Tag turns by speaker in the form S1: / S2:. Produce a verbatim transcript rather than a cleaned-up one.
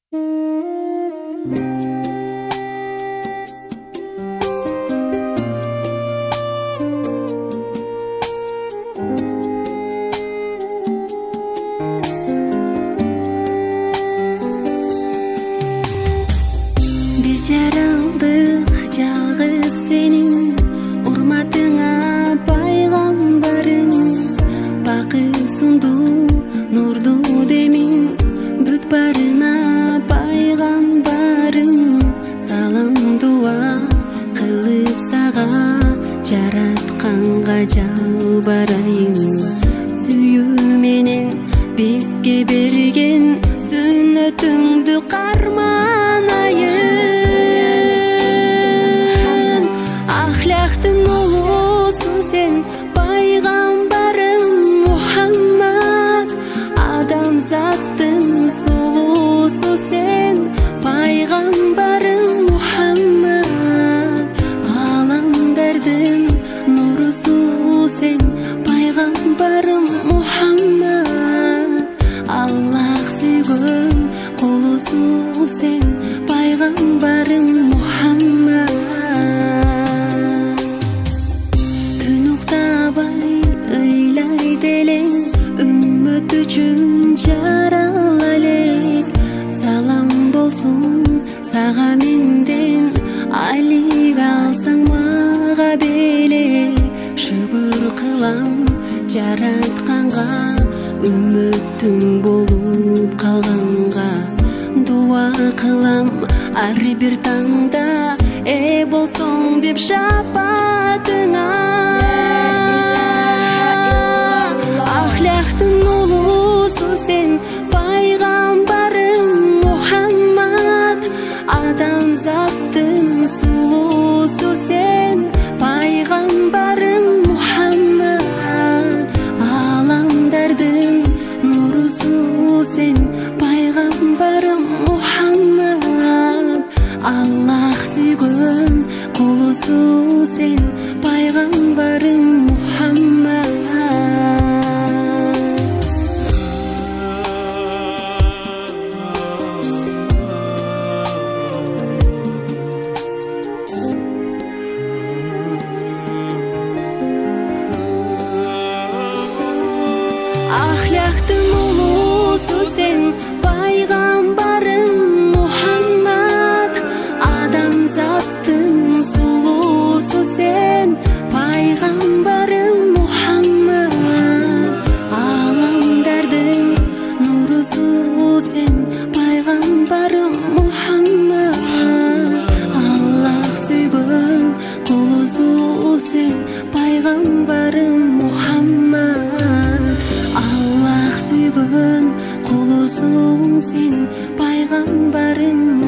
S1: Biz jaraldık жалгыз сенин урматыңа пайгамбарың бакыт сунду нурду демиң бүт барына пайгамбарың салам дуа кылып сага жаратканга жалбарайын сүйүү менен бизге берген сүннөтүңдү карманайын Ахляктын улусу сен пайгамбарың Мухаммад адамзаттын сулуусу сен пайгамбарың Мухаммад аламдардын нурусу сен пайгамбарың Мухаммад Аллах сүйгөн кулусу сен пайгамбарың Мухаммад Үммөт үчүн жарала элек салам болсун сага менден алик алсаң мага белек шүгүр кылам жаратканга үммөттүң болуп калганга дуа кылам ар бир таңда ээ болсоң деп шапатыңа Ахляктын улусу сен пайгамбарың Мухаммад адамзаттын сулуусу сен пайгамбарың Мухаммад аламдардын нурусу сен пайгамбарың Мухаммад Аллах сүйгөн кулусу сен пайгамбарың Мухаммад Ахляктын улусу сен пайгамбарың Мухаммад адамзаттын сулуусу сен пайгамбарың Мухаммад аламдардын нурусу сен пайгамбарың Мухаммад Аллах сүйгөн кулусу сен пайгамбарың Мухаммад Аллах сүйгөн кулусуң сен пайгамбарың